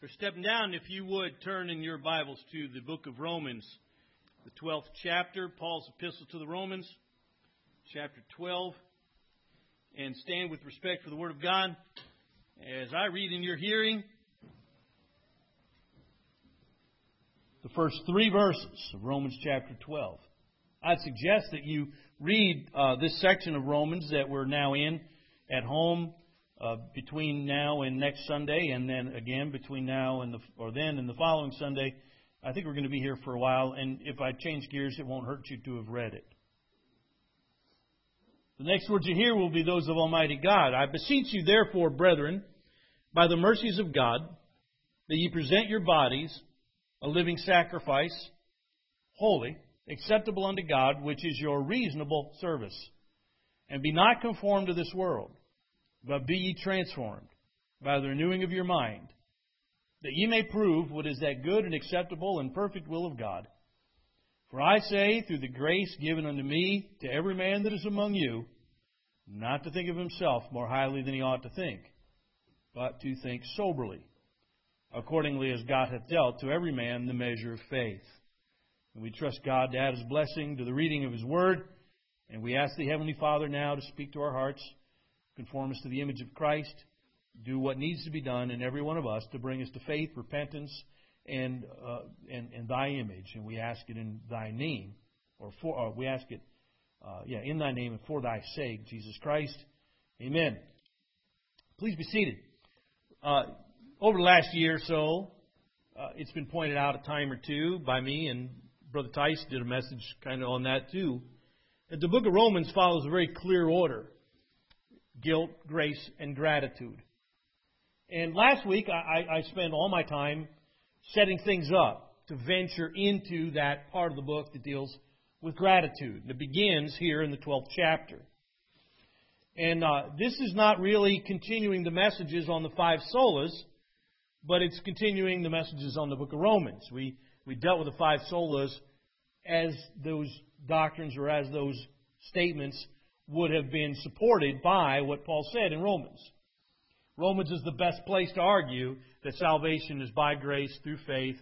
We're stepping down. If you would, turn in your Bibles to the book of Romans, the 12th chapter, Paul's epistle to the Romans, chapter 12, and stand with respect for the Word of God as I read in your hearing the first three verses of Romans chapter 12. I'd suggest that you read this section of Romans that we're now in at home between now and next Sunday, and then again between now and the following Sunday. I think we're going to be here for a while, and if I change gears, it won't hurt you to have read it. The next words you hear will be those of Almighty God. I beseech you, therefore, brethren, by the mercies of God, that ye present your bodies a living sacrifice, holy, acceptable unto God, which is your reasonable service. And be not conformed to this world, but be ye transformed by the renewing of your mind, that ye may prove what is that good and acceptable and perfect will of God. For I say, through the grace given unto me, to every man that is among you, not to think of himself more highly than he ought to think, but to think soberly, accordingly as God hath dealt to every man the measure of faith. And we trust God to add His blessing to the reading of His Word, and we ask the Heavenly Father now to speak to our hearts, conform us to the image of Christ, do what needs to be done in every one of us to bring us to faith, repentance, and Thy image. And we ask it in Thy name, in Thy name and for Thy sake, Jesus Christ. Amen. Please be seated. Over the last year or so, it's been pointed out a time or two by me, and Brother Tice did a message kind of on that too, that the book of Romans follows a very clear order: guilt, grace, and gratitude. And last week, I spent all my time setting things up to venture into that part of the book that deals with gratitude. And it begins here in the 12th chapter. And this is not really continuing the messages on the five solas, but it's continuing the messages on the book of Romans. We dealt with the five solas as those doctrines or as those statements would have been supported by what Paul said in Romans. Romans is the best place to argue that salvation is by grace through faith,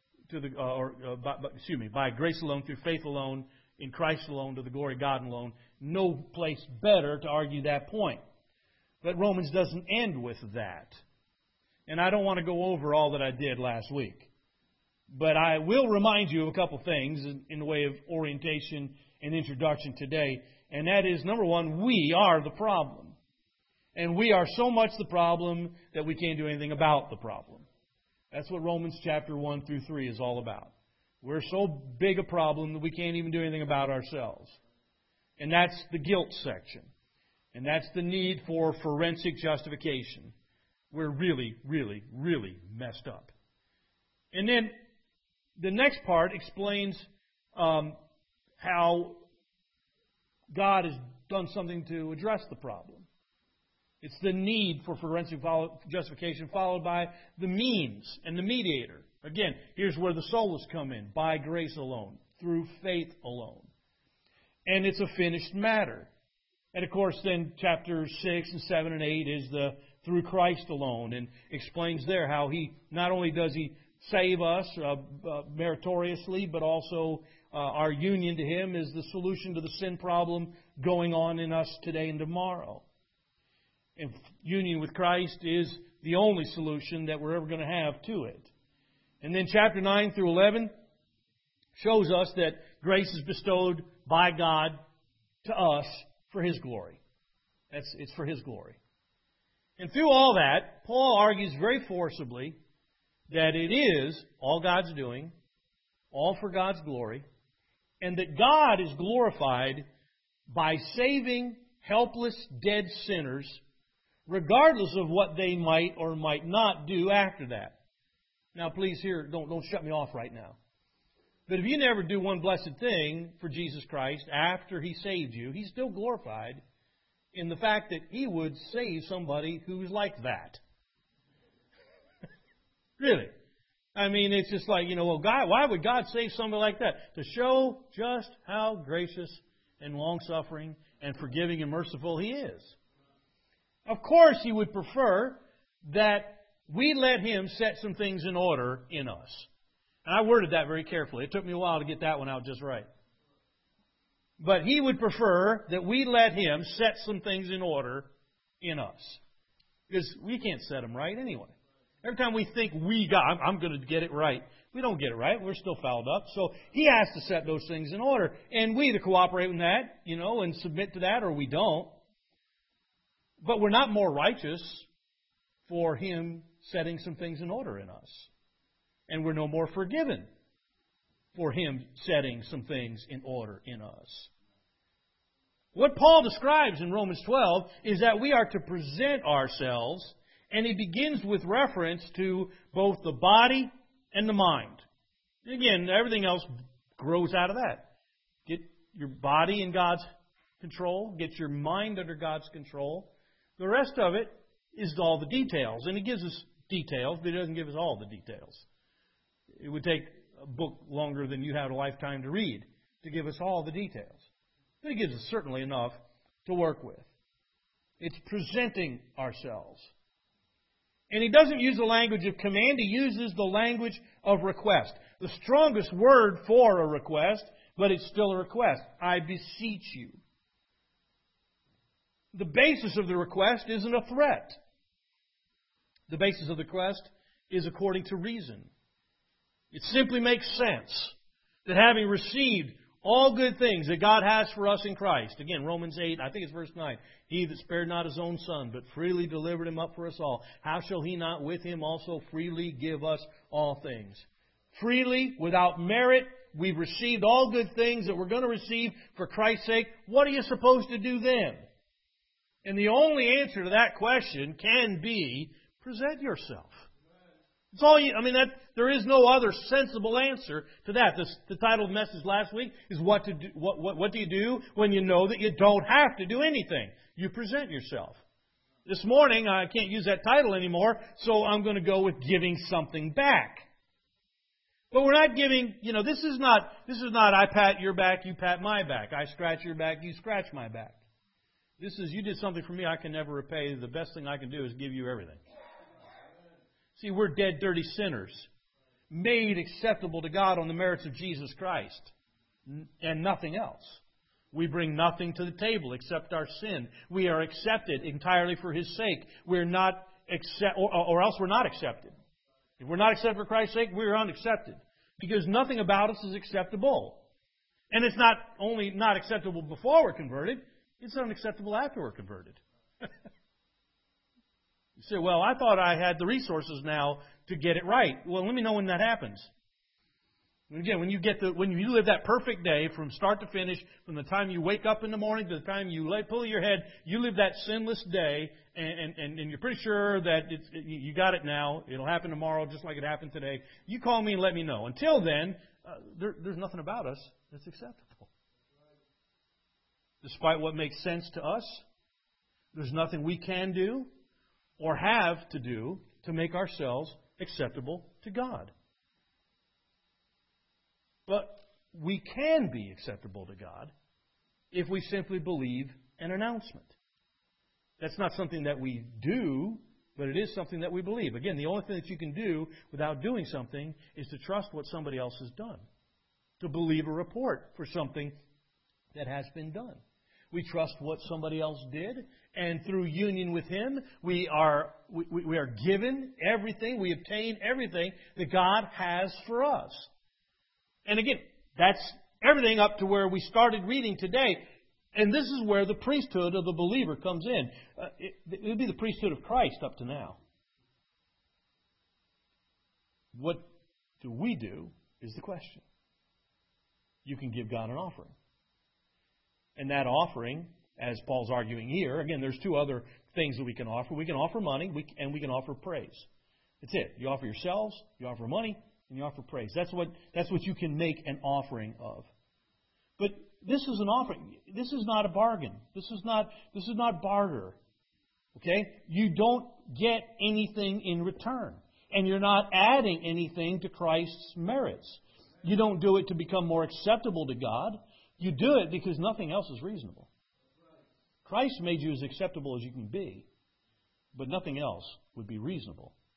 by grace alone, through faith alone, in Christ alone, to the glory of God alone. No place better to argue that point. But Romans doesn't end with that. And I don't want to go over all that I did last week. But I will remind you of a couple things in the way of orientation and introduction today. And that is, number one, we are the problem. And we are so much the problem that we can't do anything about the problem. That's what Romans chapter 1 through 3 is all about. We're so big a problem that we can't even do anything about ourselves. And that's the guilt section. And that's the need for forensic justification. We're really, really, really messed up. And then the next part explains how God has done something to address the problem. It's the need for forensic justification followed by the means and the mediator. Again, here's where the solas come in. By grace alone, through faith alone. And it's a finished matter. And of course then chapters 6 and 7 and 8 is the through Christ alone, and explains there how He, not only does He save us meritoriously, but also our union to Him is the solution to the sin problem going on in us today and tomorrow. And union with Christ is the only solution that we're ever going to have to it. And then chapter 9 through 11 shows us that grace is bestowed by God to us for His glory. It's for His glory. And through all that, Paul argues very forcibly that it is all God's doing, all for God's glory, and that God is glorified by saving helpless, dead sinners, regardless of what they might or might not do after that. Now, please don't shut me off right now. But if you never do one blessed thing for Jesus Christ after He saved you, He's still glorified in the fact that He would save somebody who's like that. Really. I mean, it's just like, God, why would God save somebody like that? To show just how gracious and long-suffering and forgiving and merciful He is. Of course, He would prefer that we let Him set some things in order in us. And I worded that very carefully. It took me a while to get that one out just right. But He would prefer that we let Him set some things in order in us. Because we can't set them right anyway. Every time we think I'm going to get it right, we don't get it right. We're still fouled up. So He has to set those things in order. And we either cooperate with that, and submit to that, or we don't. But we're not more righteous for Him setting some things in order in us. And we're no more forgiven for Him setting some things in order in us. What Paul describes in Romans 12 is that we are to present ourselves, and he begins with reference to both the body and the mind. Again, everything else grows out of that. Get your body in God's control. Get your mind under God's control. The rest of it is all the details. And he gives us details, but he doesn't give us all the details. It would take a book longer than you have a lifetime to read to give us all the details. But he gives us certainly enough to work with. It's presenting ourselves. And he doesn't use the language of command. He uses the language of request. The strongest word for a request, but it's still a request. I beseech you. The basis of the request isn't a threat. The basis of the request is according to reason. It simply makes sense that having received all good things that God has for us in Christ. Again, Romans 8, I think it's verse 9. He that spared not His own Son, but freely delivered Him up for us all, how shall He not with Him also freely give us all things? Freely, without merit, we've received all good things that we're going to receive for Christ's sake. What are you supposed to do then? And the only answer to that question can be, present yourself. It's all there is no other sensible answer to that. The title of the message last week is what do you do when you know that you don't have to do anything? You present yourself. This morning, I can't use that title anymore, so I'm going to go with giving something back. But we're not giving, this is not I pat your back, you pat my back. I scratch your back, you scratch my back. This is, you did something for me I can never repay. The best thing I can do is give you everything. See, we're dead, dirty sinners, made acceptable to God on the merits of Jesus Christ, and nothing else. We bring nothing to the table except our sin. We are accepted entirely for His sake. We're not or else we're not accepted. If we're not accepted for Christ's sake, we're unaccepted, because nothing about us is acceptable. And it's not only not acceptable before we're converted, it's unacceptable after we're converted. You say, well, I thought I had the resources now to get it right. Well, let me know when that happens. Again, when you live that perfect day from start to finish, from the time you wake up in the morning to the time you pull your head, you live that sinless day, and you're pretty sure that you got it now. It'll happen tomorrow just like it happened today. You call me and let me know. Until then, there's nothing about us that's acceptable. Despite what makes sense to us, there's nothing we can do or have to do to make ourselves acceptable to God. But we can be acceptable to God if we simply believe an announcement. That's not something that we do, but it is something that we believe. Again, the only thing that you can do without doing something is to trust what somebody else has done. To believe a report for something that has been done. We trust what somebody else did, and through union with Him, we are given everything, we obtain everything that God has for us. And again, that's everything up to where we started reading today. And this is where the priesthood of the believer comes in. It would be the priesthood of Christ up to now. What do we do is the question. You can give God an offering. And that offering, as Paul's arguing here, again, there's two other things that we can offer. We can offer money, and we can offer praise. That's it. You offer yourselves, you offer money, and you offer praise. That's what you can make an offering of. But this is an offering. This is not a bargain. This is not barter. Okay? You don't get anything in return. And you're not adding anything to Christ's merits. You don't do it to become more acceptable to God. You do it because nothing else is reasonable. Christ made you as acceptable as you can be, but nothing else would be reasonable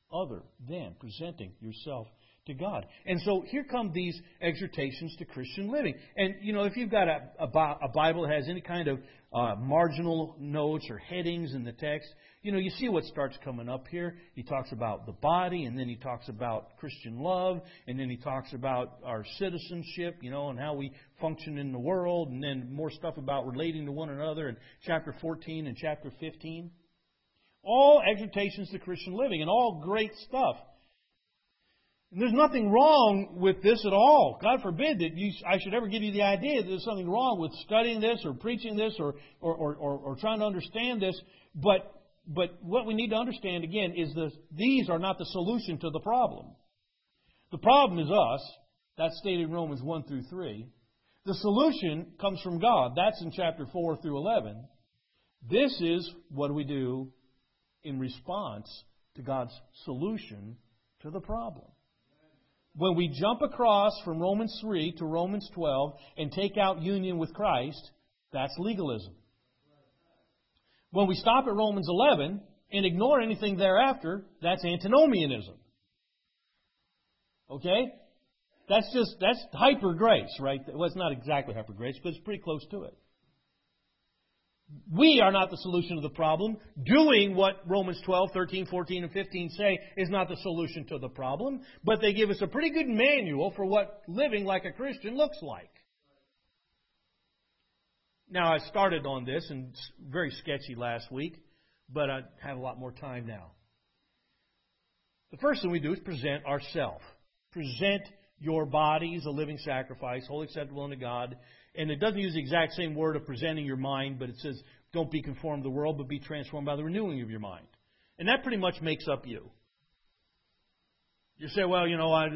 other than presenting yourself to God. And so here come these exhortations to Christian living. And, if you've got a Bible that has any kind of marginal notes or headings in the text, you see what starts coming up here. He talks about the body, and then he talks about Christian love, and then he talks about our citizenship, and how we function in the world, and then more stuff about relating to one another in chapter 14 and chapter 15. All exhortations to Christian living, and all great stuff. And there's nothing wrong with this at all. God forbid that I should ever give you the idea that there's something wrong with studying this or preaching this or trying to understand this. But what we need to understand, again, is these are not the solution to the problem. The problem is us. That's stated in Romans 1 through 3. The solution comes from God. That's in chapter 4 through 11. This is what do we do in response to God's solution to the problem. When we jump across from Romans 3 to Romans 12 and take out union with Christ, that's legalism. When we stop at Romans 11 and ignore anything thereafter, that's antinomianism. Okay? That's hyper grace, right? Well, it's not exactly hyper grace, but it's pretty close to it. We are not the solution to the problem. Doing what Romans 12, 13, 14, and 15 say is not the solution to the problem, but they give us a pretty good manual for what living like a Christian looks like. Now, I started on this, and it's very sketchy last week, but I have a lot more time now. The first thing we do is present ourselves. Present your body as a living sacrifice, wholly acceptable unto God. And it doesn't use the exact same word of presenting your mind, but it says, don't be conformed to the world, but be transformed by the renewing of your mind. And that pretty much makes up you. You say, well, I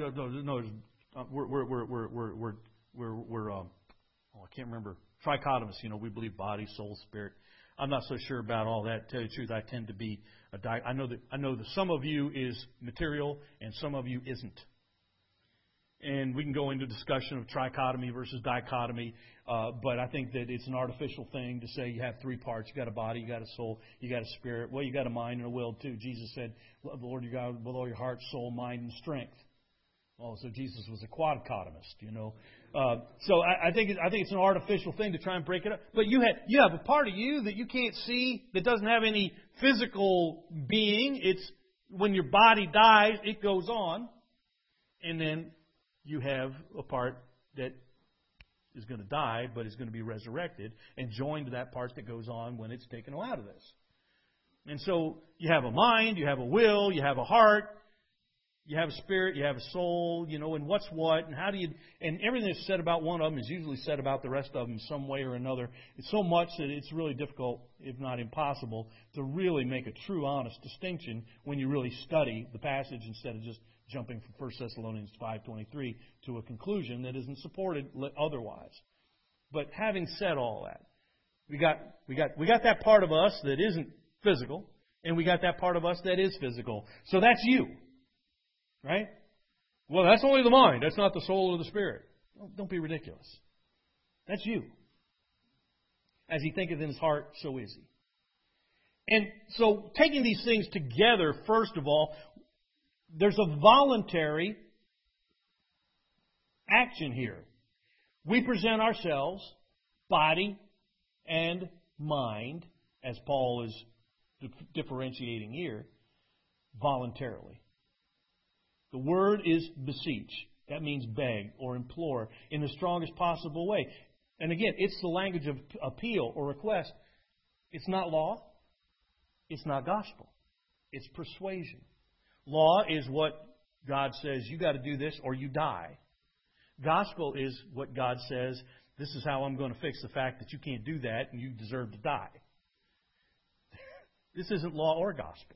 can't remember. Trichotomous, we believe body, soul, spirit. I'm not so sure about all that. To tell you the truth, I tend to be I know that some of you is material and some of you isn't. And we can go into discussion of trichotomy versus dichotomy, but I think that it's an artificial thing to say you have three parts. You got a body, you got a soul, you got a spirit. Well, you got a mind and a will too. Jesus said, love the Lord your God with all your heart, soul, mind, and strength. Oh, so Jesus was a quadcotomist, So I think it's an artificial thing to try and break it up. But you have a part of you that you can't see that doesn't have any physical being. It's when your body dies, it goes on, and then you have a part that is going to die, but is going to be resurrected and joined to that part that goes on when it's taken out of this. And so you have a mind, you have a will, you have a heart, you have a spirit, you have a soul, and what's what, and how do you, and everything that's said about one of them is usually said about the rest of them in some way or another. It's so much that it's really difficult, if not impossible, to really make a true, honest distinction when you really study the passage instead of just jumping from 1 Thessalonians 5:23 to a conclusion that isn't supported otherwise. But having said all that, we got that part of us that isn't physical, and we got that part of us that is physical. So that's you. Right? Well, that's only the mind. That's not the soul or the spirit. Well, don't be ridiculous. That's you. As he thinketh in his heart, so is he. And so taking these things together, first of all, there's a voluntary action here. We present ourselves, body and mind, as Paul is differentiating here, voluntarily. The word is beseech. That means beg or implore in the strongest possible way. And again, it's the language of appeal or request. It's not law. It's not gospel. It's persuasion. Law is what God says, you got to do this or you die. Gospel is what God says, this is how I'm going to fix the fact that you can't do that and you deserve to die. This isn't law or gospel.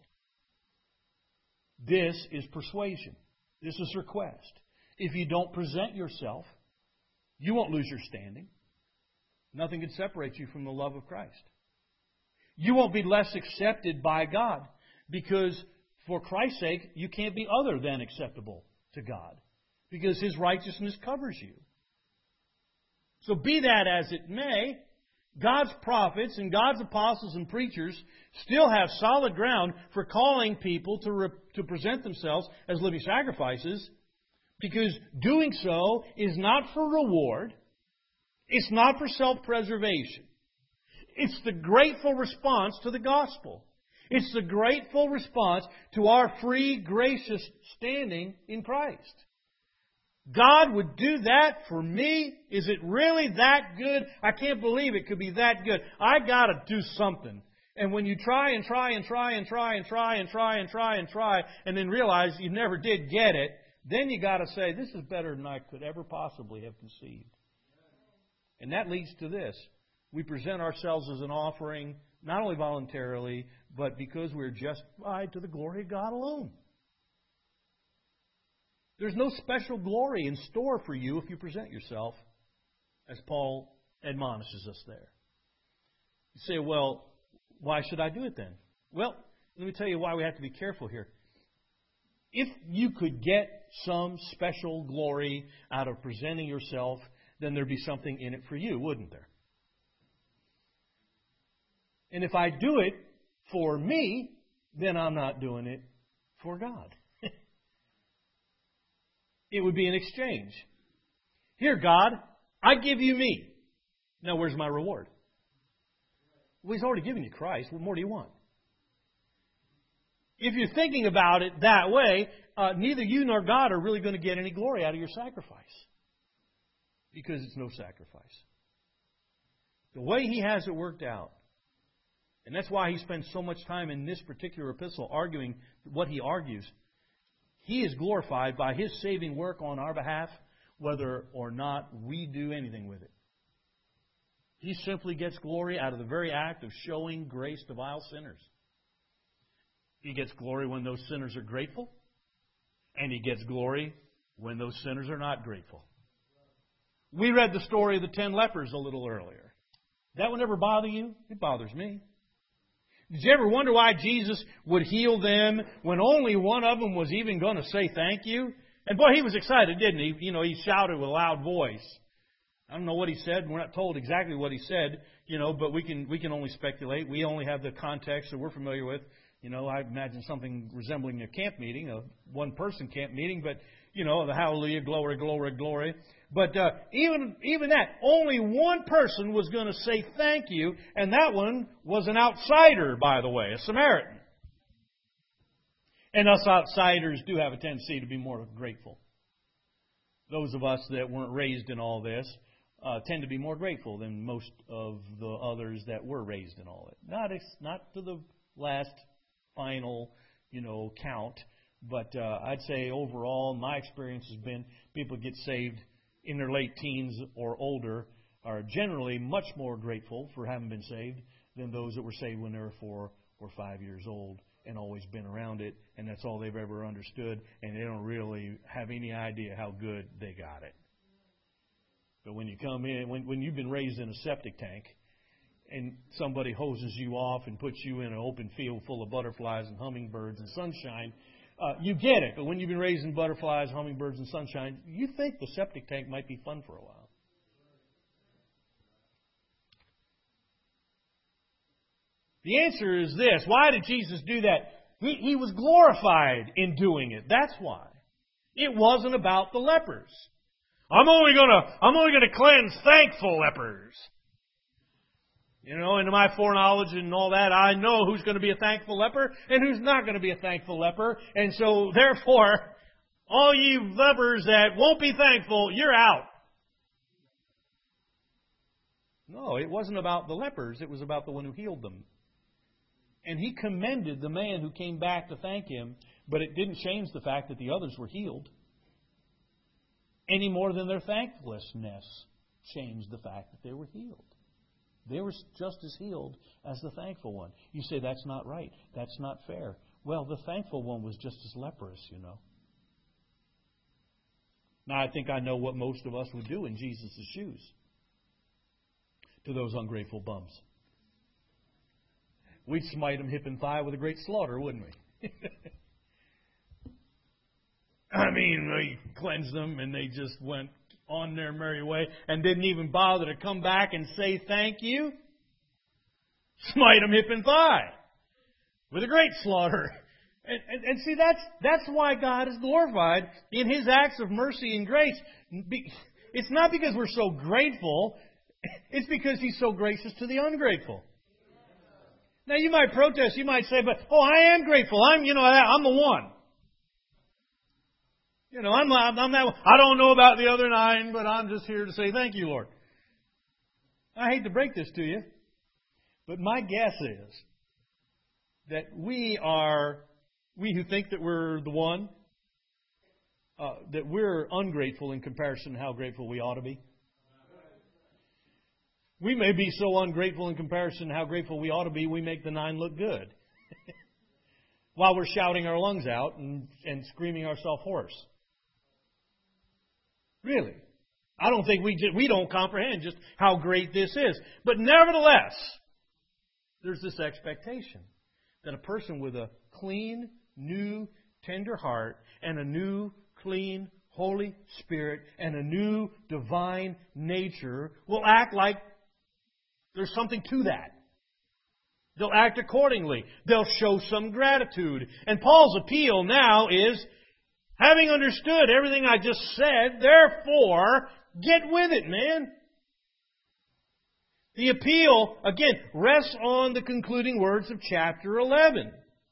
This is persuasion. This is request. If you don't present yourself, you won't lose your standing. Nothing can separate you from the love of Christ. You won't be less accepted by God because for Christ's sake, you can't be other than acceptable to God because His righteousness covers you. So be that as it may, God's prophets and God's apostles and preachers still have solid ground for calling people to present themselves as living sacrifices, because doing so is not for reward. It's not for self-preservation. It's the grateful response to the gospel. It's the grateful response to our free, gracious standing in Christ. God would do that for me? Is it really that good? I can't believe it could be that good. I got to do something. And when you try and try and try and try and try and try and try and try and then realize you never did get it, then you got to say, this is better than I could ever possibly have conceived. And that leads to this. We present ourselves as an offering, not only voluntarily, but because we're justified to the glory of God alone. There's no special glory in store for you if you present yourself, as Paul admonishes us there. You say, well, why should I do it then? Well, let me tell you why we have to be careful here. If you could get some special glory out of presenting yourself, then there'd be something in it for you, wouldn't there? And if I do it for me, then I'm not doing it for God. It would be an exchange. Here, God, I give you me. Now, where's my reward? Well, He's already given you Christ. What more do you want? If you're thinking about it that way, neither you nor God are really going to get any glory out of your sacrifice, because it's no sacrifice. The way He has it worked out, and that's why He spends so much time in this particular epistle arguing what he argues. He is glorified by His saving work on our behalf, whether or not we do anything with it. He simply gets glory out of the very act of showing grace to vile sinners. He gets glory when those sinners are grateful, and He gets glory when those sinners are not grateful. We read the story of the 10 lepers a little earlier. That would never bother you? It bothers me. Did you ever wonder why Jesus would heal them when only one of them was even going to say thank you? And boy, He was excited, didn't He? You know, He shouted with a loud voice. I don't know what He said. We're not told exactly what He said, but we can only speculate. We only have the context that we're familiar with. I imagine something resembling a camp meeting, a one-person camp meeting, but, the hallelujah, glory, glory, glory. But even that, only one person was going to say thank you, and that one was an outsider, by the way, a Samaritan. And us outsiders do have a tendency to be more grateful. Those of us that weren't raised in all this tend to be more grateful than most of the others that were raised in all it. Not to the last final, count, but I'd say overall, my experience has been people get saved in their late teens or older are generally much more grateful for having been saved than those that were saved when they were 4 or 5 years old and always been around it, and that's all they've ever understood, and they don't really have any idea how good they got it. But when you come in, when you've been raised in a septic tank, and somebody hoses you off and puts you in an open field full of butterflies and hummingbirds and sunshine, you get it. But when you've been raised in butterflies, hummingbirds, and sunshine, you think the septic tank might be fun for a while. The answer is this. Why did Jesus do that? He was glorified in doing it. That's why. It wasn't about the lepers. I'm only gonna cleanse thankful lepers. In my foreknowledge and all that, I know who's going to be a thankful leper and who's not going to be a thankful leper. And so, therefore, all you lepers that won't be thankful, you're out. No, it wasn't about the lepers. It was about the one who healed them. And He commended the man who came back to thank Him, but it didn't change the fact that the others were healed any more than their thanklessness changed the fact that they were healed. They were just as healed as the thankful one. You say, that's not right. That's not fair. Well, the thankful one was just as leprous, Now, I think I know what most of us would do in Jesus' shoes to those ungrateful bums. We'd smite them hip and thigh with a great slaughter, wouldn't we? I mean, we cleansed them and they just went on their merry way and didn't even bother to come back and say thank you. Smite them hip and thigh with a great slaughter. And see, that's why God is glorified in His acts of mercy and grace. It's not because we're so grateful. It's because He's so gracious to the ungrateful. Now, you might protest. You might say, "But I am grateful. I'm the one. I'm that one. I don't know about the other 9, but I'm just here to say thank you, Lord." I hate to break this to you, but my guess is that we who think that we're the one, that we're ungrateful in comparison to how grateful we ought to be. We may be so ungrateful in comparison to how grateful we ought to be, we make the 9 look good. While we're shouting our lungs out and screaming ourselves hoarse. Really. I don't think we don't comprehend just how great this is. But nevertheless, there's this expectation that a person with a clean, new, tender heart and a new, clean, Holy Spirit and a new divine nature will act like there's something to that. They'll act accordingly. They'll show some gratitude. And Paul's appeal now is, having understood everything I just said, therefore, get with it, man. The appeal, again, rests on the concluding words of chapter 11.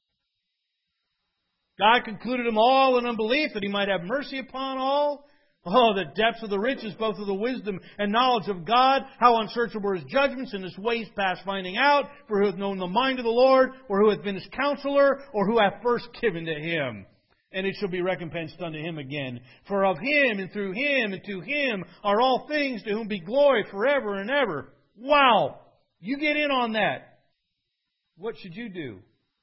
God concluded them all in unbelief, that He might have mercy upon all. Oh, the depths of the riches, both of the wisdom and knowledge of God. How unsearchable are His judgments and His ways past finding out. For who hath known the mind of the Lord, or who hath been His counselor, or who hath first given to Him? And it shall be recompensed unto Him again. For of Him, and through Him, and to Him are all things, to whom be glory forever and ever. Wow! You get in on that. What should you do?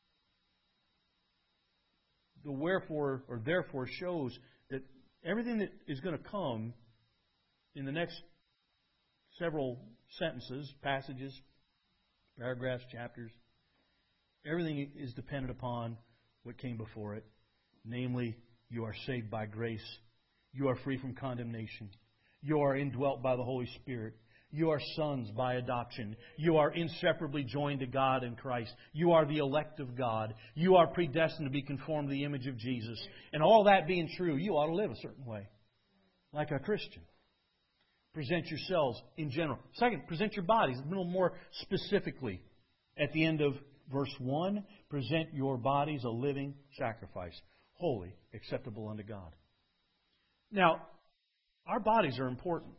The wherefore, or therefore, shows that everything that is going to come in the next several sentences, passages, paragraphs, chapters, everything is dependent upon what came before it. Namely, you are saved by grace. You are free from condemnation. You are indwelt by the Holy Spirit. You are sons by adoption. You are inseparably joined to God in Christ. You are the elect of God. You are predestined to be conformed to the image of Jesus. And all that being true, you ought to live a certain way, like a Christian. Present yourselves in general. Second, present your bodies a little more specifically. At the end of verse 1, present your bodies a living sacrifice, holy, acceptable unto God. Now, our bodies are important.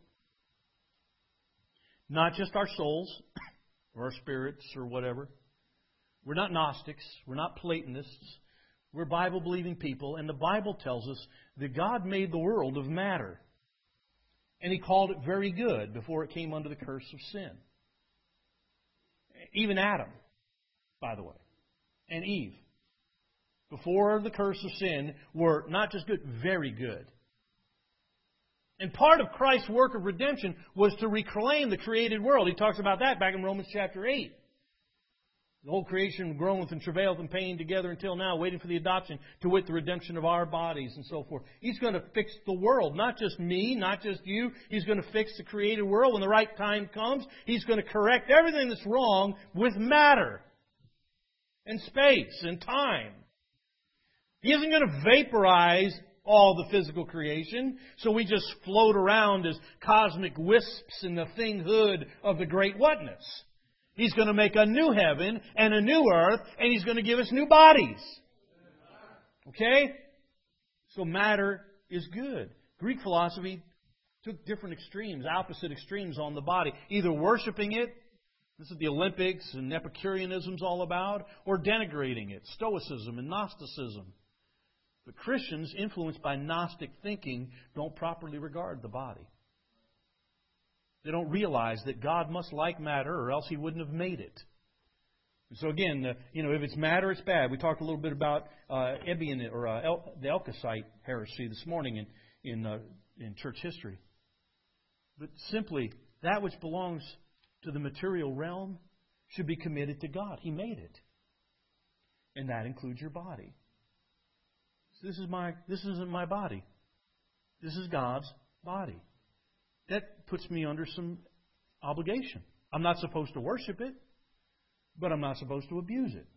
Not just our souls, or our spirits, or whatever. We're not Gnostics. We're not Platonists. We're Bible-believing people. And the Bible tells us that God made the world of matter. And He called it very good before it came under the curse of sin. Even Adam, by the way, and Eve, before the curse of sin, were not just good, very good. And part of Christ's work of redemption was to reclaim the created world. He talks about that back in Romans chapter 8. The whole creation groaneth and travaileth and pain together until now, waiting for the adoption, to wit, the redemption of our bodies and so forth. He's going to fix the world. Not just me, not just you. He's going to fix the created world. When the right time comes, He's going to correct everything that's wrong with matter and space and time. He isn't going to vaporize all the physical creation, so we just float around as cosmic wisps in the thinghood of the great whatness. He's going to make a new heaven and a new earth, and He's going to give us new bodies. Okay? So matter is good. Greek philosophy took different extremes, opposite extremes on the body. Either worshiping it, this is the Olympics and Epicureanism's all about, or denigrating it, Stoicism and Gnosticism. But Christians, influenced by Gnostic thinking, don't properly regard the body. They don't realize that God must like matter, or else He wouldn't have made it. So again, if it's matter, it's bad. We talked a little bit about Ebion, or the Elkosite heresy this morning in church history. But simply, that which belongs to the material realm should be committed to God. He made it, and that includes your body. This isn't my body. This is God's body. That puts me under some obligation. I'm not supposed to worship it. but I'm not supposed to abuse it.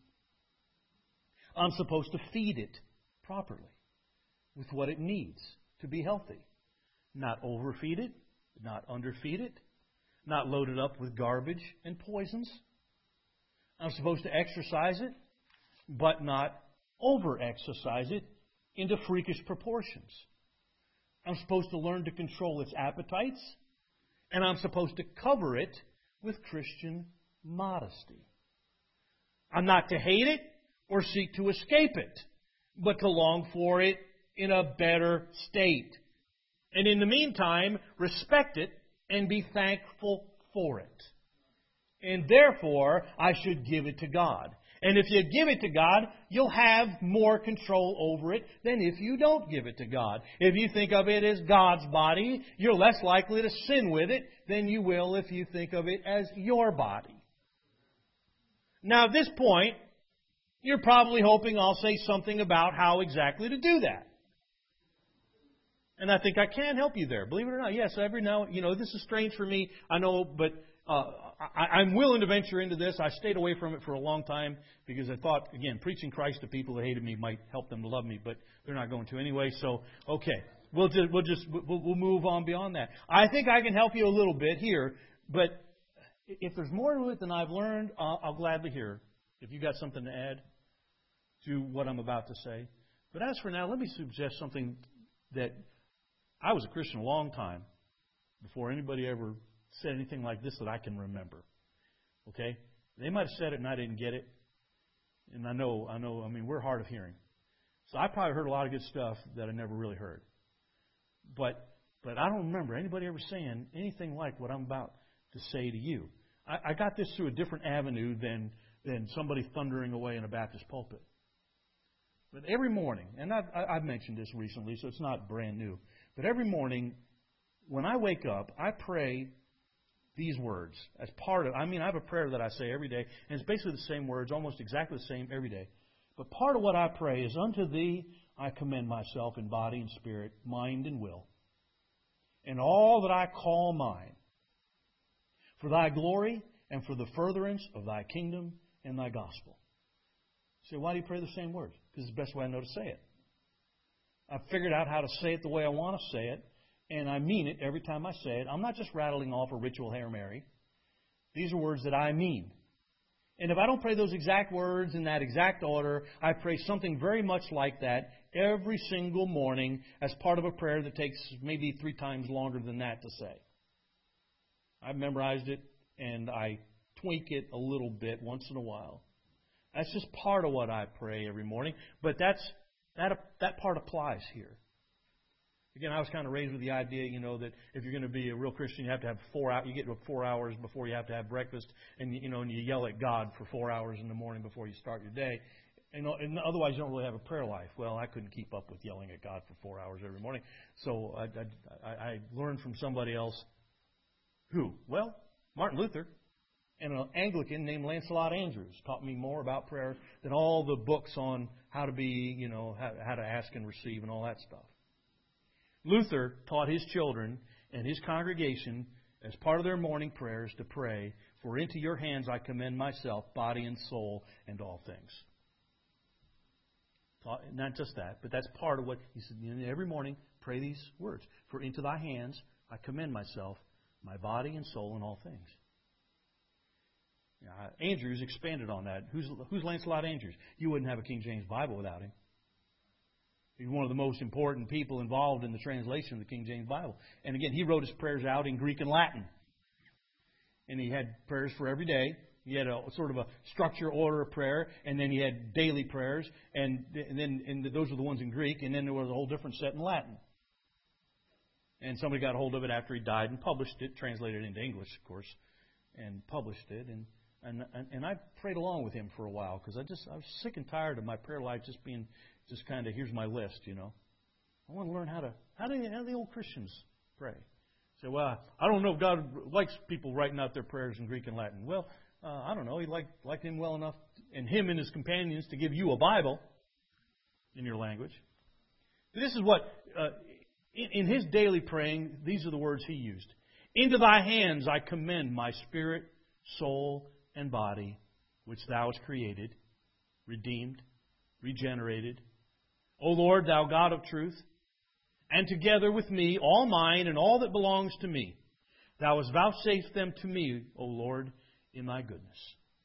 I'm supposed to feed it properly with what it needs to be healthy. Not overfeed it, not underfeed it, not load it up with garbage and poisons. I'm supposed to exercise it, but not over-exercise it into freakish proportions. I'm supposed to learn to control its appetites, and I'm supposed to cover it with Christian modesty. I'm not to hate it or seek to escape it, but to long for it in a better state. And in the meantime, respect it and be thankful for it. And therefore, I should give it to God. And if you give it to God, you'll have more control over it than if you don't give it to God. If you think of it as God's body, you're less likely to sin with it than you will if you think of it as your body. Now, at this point, you're probably hoping I'll say something about how exactly to do that. And I think I can help you there. Believe it or not. Yes, every now, this is strange for me, I know, but I'm willing to venture into this. I stayed away from it for a long time because I thought, again, preaching Christ to people that hated me might help them to love me, but they're not going to anyway. So, okay, we'll move on beyond that. I think I can help you a little bit here, but if there's more to it than I've learned, I'll gladly hear if you got something to add to what I'm about to say. But as for now, let me suggest something that I was a Christian a long time before anybody ever said anything like this that I can remember. Okay? They might have said it and I didn't get it. And I know, we're hard of hearing. So I probably heard a lot of good stuff that I never really heard. But I don't remember anybody ever saying anything like what I'm about to say to you. I got this through a different avenue than somebody thundering away in a Baptist pulpit. But every morning, and I've mentioned this recently, so it's not brand new, but every morning when I wake up, I pray these words as part of, I have a prayer that I say every day, and it's basically the same words, almost exactly the same every day. But part of what I pray is, unto Thee I commend myself in body and spirit, mind and will, and all that I call mine, for Thy glory and for the furtherance of Thy kingdom and Thy gospel. So why do you pray the same words? Because it's the best way I know to say it. I've figured out how to say it the way I want to say it, and I mean it every time I say it. I'm not just rattling off a ritual Hail Mary. These are words that I mean. And if I don't pray those exact words in that exact order, I pray something very much like that every single morning as part of a prayer that takes maybe 3 times longer than that to say. I've memorized it, and I tweak it a little bit once in a while. That's just part of what I pray every morning. But that part applies here. Again, I was kind of raised with the idea, that if you're going to be a real Christian, you have to have 4 hours. You get to 4 hours before you have to have breakfast, and and you yell at God for 4 hours in the morning before you start your day. And otherwise, you don't really have a prayer life. Well, I couldn't keep up with yelling at God for 4 hours every morning, so I learned from somebody else. Who? Well, Martin Luther. And an Anglican named Lancelot Andrewes taught me more about prayer than all the books on how to be, how to ask and receive and all that stuff. Luther taught his children and his congregation as part of their morning prayers to pray, for into your hands I commend myself, body and soul, and all things. Not just that, but that's part of what he said. Every morning, pray these words. For into thy hands I commend myself, my body and soul, and all things. Andrews expanded on that. Who's Lancelot Andrewes? You wouldn't have a King James Bible without him. He's one of the most important people involved in the translation of the King James Bible. And again, he wrote his prayers out in Greek and Latin. And he had prayers for every day. He had a sort of a structure, order of prayer. And then he had daily prayers. And those were the ones in Greek. And then there was a whole different set in Latin. And somebody got a hold of it after he died and published it, translated it into English, of course, and published it. And I prayed along with him for a while because I was sick and tired of my prayer life just being just kind of, here's my list, I want to learn how the old Christians pray. Say, well, I don't know if God likes people writing out their prayers in Greek and Latin. Well, I don't know. He liked him well enough, and him and his companions, to give you a Bible in your language. This is what, in his daily praying, these are the words he used. Into thy hands I commend my spirit, soul, and body, which Thou hast created, redeemed, regenerated. O Lord, Thou God of truth, and together with me all mine and all that belongs to me, Thou hast vouchsafed them to me, O Lord, in Thy goodness.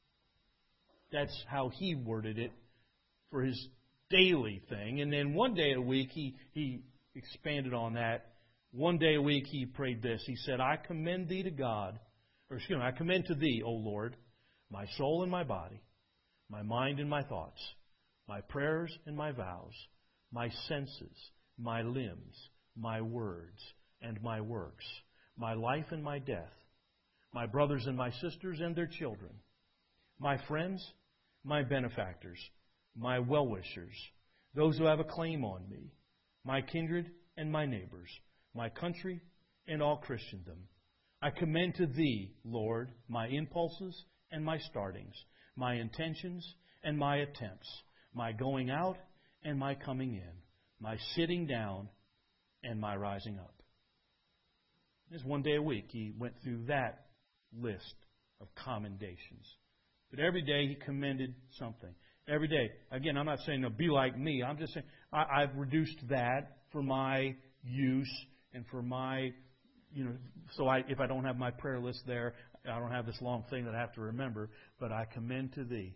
That's how he worded it for his daily thing. And then one day a week, he expanded on that. One day a week, he prayed this. He said, I commend Thee to God, I commend to Thee, O Lord, my soul and my body, my mind and my thoughts, my prayers and my vows, my senses, my limbs, my words and my works, my life and my death, my brothers and my sisters and their children, my friends, my benefactors, my well-wishers, those who have a claim on me, my kindred and my neighbors, my country and all Christendom. I commend to Thee, Lord, my impulses and my startings, my intentions and my attempts, my going out and my coming in, my sitting down and my rising up. There's one day a week he went through that list of commendations. But every day he commended something. Every day. Again, I'm not saying, no, be like me. I'm just saying I've reduced that for my use and for my, so if I don't have my prayer list there, I don't have this long thing that I have to remember. But I commend to Thee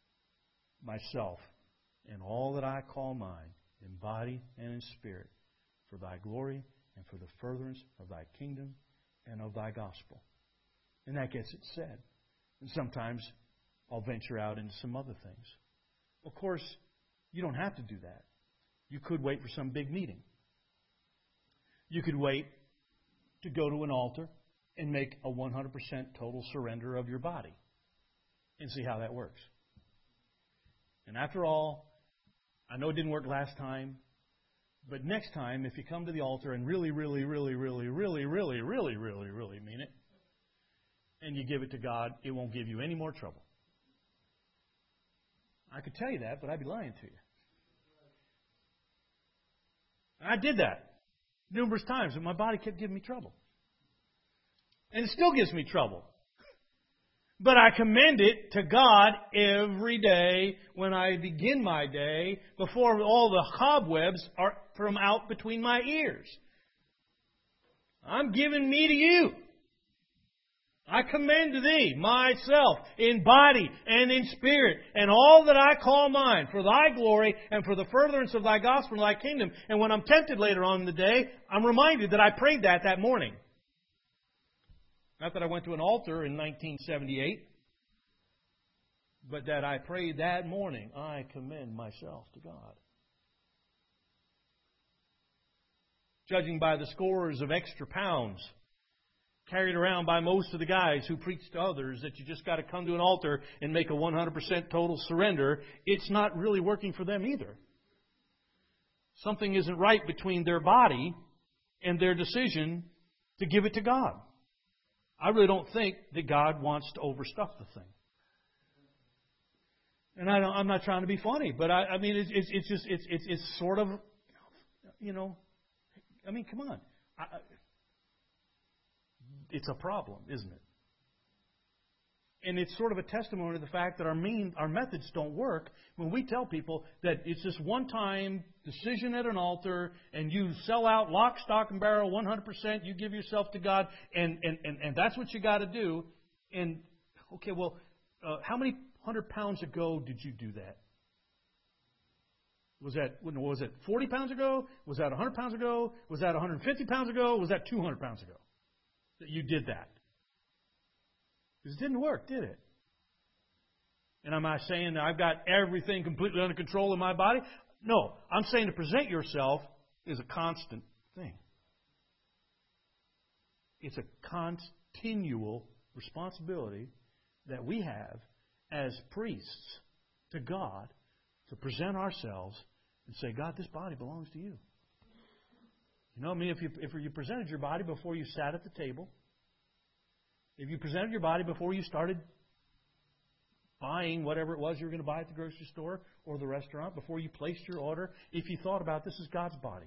myself and all that I call mine, in body and in spirit, for Thy glory and for the furtherance of Thy kingdom and of Thy gospel. And that gets it said. And sometimes I'll venture out into some other things. Of course, you don't have to do that. You could wait for some big meeting. You could wait to go to an altar and make a 100% total surrender of your body and see how that works. And after all, I know it didn't work last time, but next time, if you come to the altar and really mean it, and you give it to God, it won't give you any more trouble. I could tell you that, but I'd be lying to you. I did that numerous times, and my body kept giving me trouble. And it still gives me trouble. But I commend it to God every day when I begin my day, before all the cobwebs are from out between my ears. I'm giving me to You. I commend to Thee myself in body and in spirit and all that I call mine for Thy glory and for the furtherance of Thy gospel and Thy kingdom. And when I'm tempted later on in the day, I'm reminded that I prayed that morning. Not that I went to an altar in 1978, but that I prayed that morning, I commend myself to God. Judging by the scores of extra pounds carried around by most of the guys who preach to others that you just got to come to an altar and make a 100% total surrender, it's not really working for them either. Something isn't right between their body and their decision to give it to God. I really don't think that God wants to overstuff the thing. And I'm not trying to be funny, but I mean, it's sort of, I mean, come on. It's a problem, isn't it? And it's sort of a testimony to the fact that our methods don't work when we tell people that it's this one-time decision at an altar and you sell out lock, stock, and barrel 100%. You give yourself to God, and that's what you got to do. And, okay, well, how many 100 pounds ago did you do that? Was it 40 pounds ago? Was that 100 pounds ago? Was that 150 pounds ago? Was that 200 pounds ago that you did that? Because it didn't work, did it? And am I saying that I've got everything completely under control in my body? No. I'm saying to present yourself is a constant thing. It's a continual responsibility that we have as priests to God to present ourselves and say, God, this body belongs to You. You know, I mean, if you presented your body before you sat at the table, if you presented your body before you started buying whatever it was you were going to buy at the grocery store or the restaurant, before you placed your order, if you thought about this is God's body,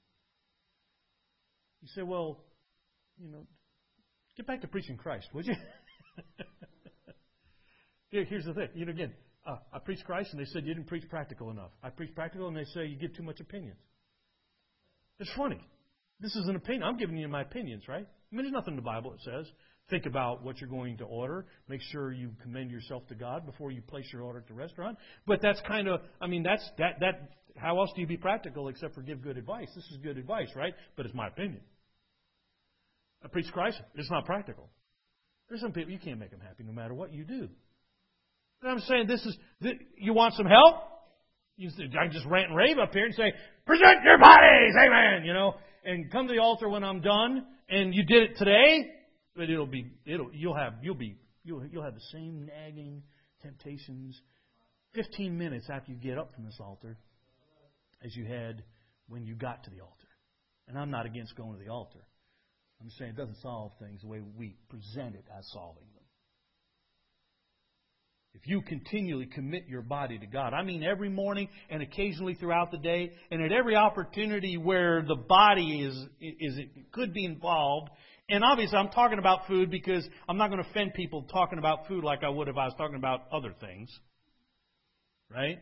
you say, well, get back to preaching Christ, would you? Here's the thing. Again, I preached Christ, and they said you didn't preach practical enough. I preach practical, and they say you give too much opinions. It's funny. This is an opinion. I'm giving you my opinions, right? I mean, there's nothing in the Bible that says think about what you're going to order. Make sure you commend yourself to God before you place your order at the restaurant. But that's kind of, that's that. How else do you be practical except for give good advice? This is good advice, right? But it's my opinion. I preach Christ. It's not practical. There's some people, you can't make them happy no matter what you do. And I'm saying you want some help? I can just rant and rave up here and say, present your bodies, amen, and come to the altar when I'm done, and you did it today, but you'll have the same nagging temptations 15 minutes after you get up from this altar as you had when you got to the altar. And I'm not against going to the altar. I'm saying it doesn't solve things the way we present it as solving them. If you continually commit your body to God, I mean every morning and occasionally throughout the day, and at every opportunity where the body could be involved, and obviously I'm talking about food because I'm not going to offend people talking about food like I would if I was talking about other things. Right?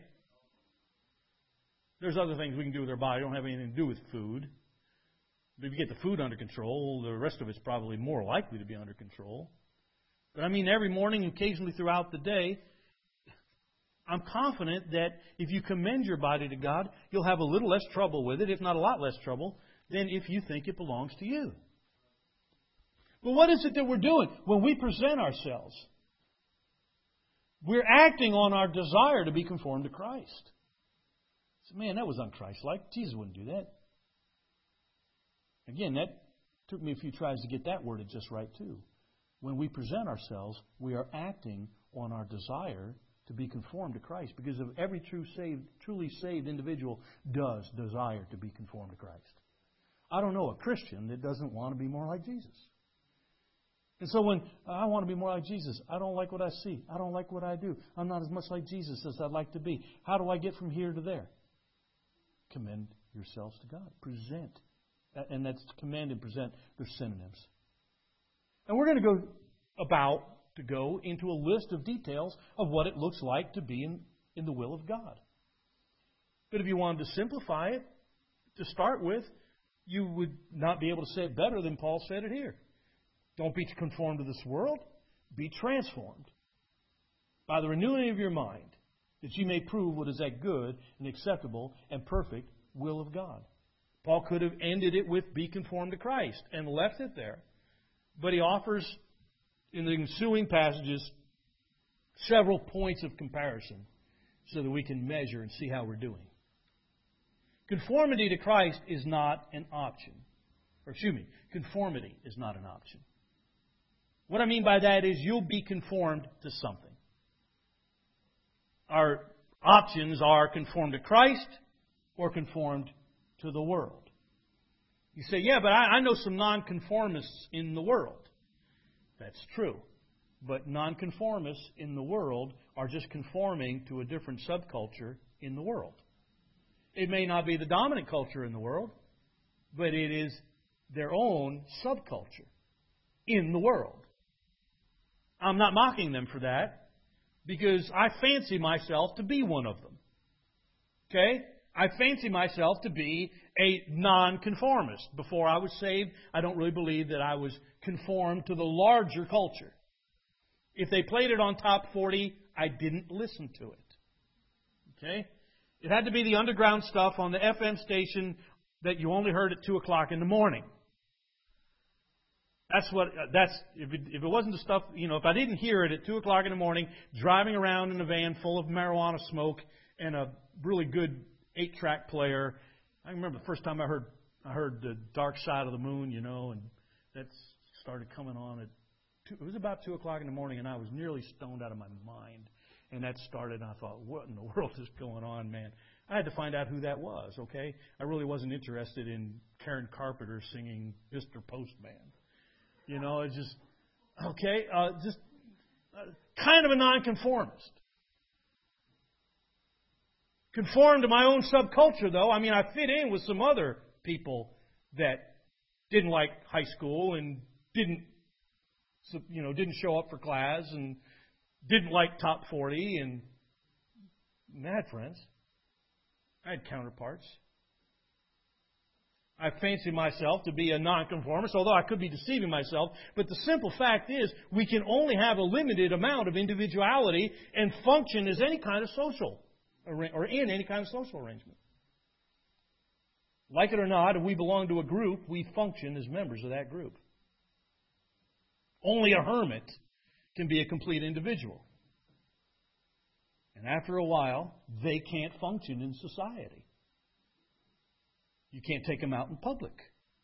There's other things we can do with our body that don't have anything to do with food. But if you get the food under control, the rest of it's probably more likely to be under control. But I mean, every morning, occasionally throughout the day, I'm confident that if you commend your body to God, you'll have a little less trouble with it, if not a lot less trouble, than if you think it belongs to you. But what is it that we're doing when we present ourselves? We're acting on our desire to be conformed to Christ. So, man, that was un-Christ-like. Jesus wouldn't do that. Again, that took me a few tries to get that worded just right, too. When we present ourselves, we are acting on our desire to be conformed to Christ, because of every truly saved individual does desire to be conformed to Christ. I don't know a Christian that doesn't want to be more like Jesus. And so when I want to be more like Jesus, I don't like what I see. I don't like what I do. I'm not as much like Jesus as I'd like to be. How do I get from here to there? Commend yourselves to God. Present. And that's commend and present. They're synonyms. And we're going to go into a list of details of what it looks like to be in the will of God. But if you wanted to simplify it, to start with, you would not be able to say it better than Paul said it here. Don't be conformed to this world. Be transformed by the renewing of your mind, that you may prove what is that good and acceptable and perfect will of God. Paul could have ended it with be conformed to Christ and left it there. But he offers in the ensuing passages several points of comparison so that we can measure and see how we're doing. Conformity to Christ is not an option. Conformity is not an option. What I mean by that is you'll be conformed to something. Our options are conformed to Christ or conformed to the world. You say, yeah, but I know some nonconformists in the world. That's true. But nonconformists in the world are just conforming to a different subculture in the world. It may not be the dominant culture in the world, but it is their own subculture in the world. I'm not mocking them for that because I fancy myself to be one of them. Okay? I fancy myself to be a nonconformist. Before I was saved, I don't really believe that I was conformed to the larger culture. If they played it on Top 40, I didn't listen to it. Okay? It had to be the underground stuff on the FM station that you only heard at 2 o'clock in the morning. If it wasn't the stuff, if I didn't hear it at 2 o'clock in the morning, driving around in a van full of marijuana smoke and a really good 8-track player. I remember the first time I heard the Dark Side of the Moon, and that started coming on at it was about 2 o'clock in the morning, and I was nearly stoned out of my mind. And that started, and I thought, what in the world is going on, man? I had to find out who that was, okay? I really wasn't interested in Karen Carpenter singing Mr. Postman. It's just, okay, kind of a nonconformist. Conform to my own subculture, though. I mean, I fit in with some other people that didn't like high school and didn't show up for class and didn't like top 40 and I had friends. I had counterparts. I fancy myself to be a nonconformist, although I could be deceiving myself. But the simple fact is, we can only have a limited amount of individuality and function as any kind of social, or in any kind of social arrangement. Like it or not, if we belong to a group, we function as members of that group. Only a hermit can be a complete individual. And after a while, they can't function in society. You can't take them out in public.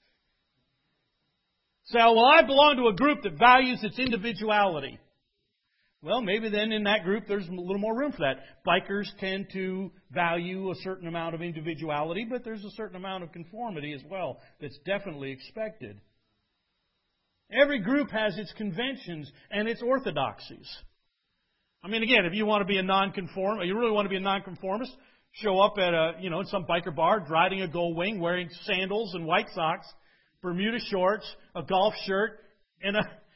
Say, well, I belong to a group that values its individuality. Well, maybe then in that group there's a little more room for that. Bikers tend to value a certain amount of individuality, but there's a certain amount of conformity as well that's definitely expected. Every group has its conventions and its orthodoxies. I mean, again, if you want to be a nonconformist, you really want to be a nonconformist, show up at in some biker bar, riding a Gold Wing, wearing sandals and white socks, Bermuda shorts, a golf shirt, and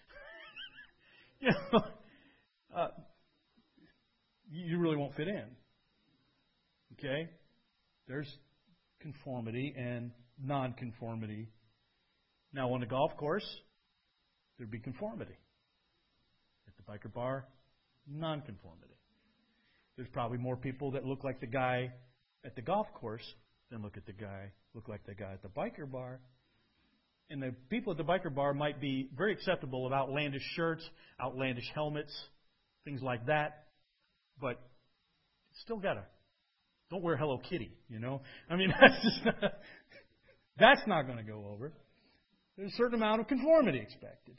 you really won't fit in. Okay? There's conformity and nonconformity. Now, on the golf course, there'd be conformity. At the biker bar, nonconformity. There's probably more people that look like the guy at the golf course than look like the guy at the biker bar. And the people at the biker bar might be very acceptable of outlandish shirts, outlandish helmets, things like that. But still don't wear Hello Kitty, I mean, that's not going to go over. There's a certain amount of conformity expected.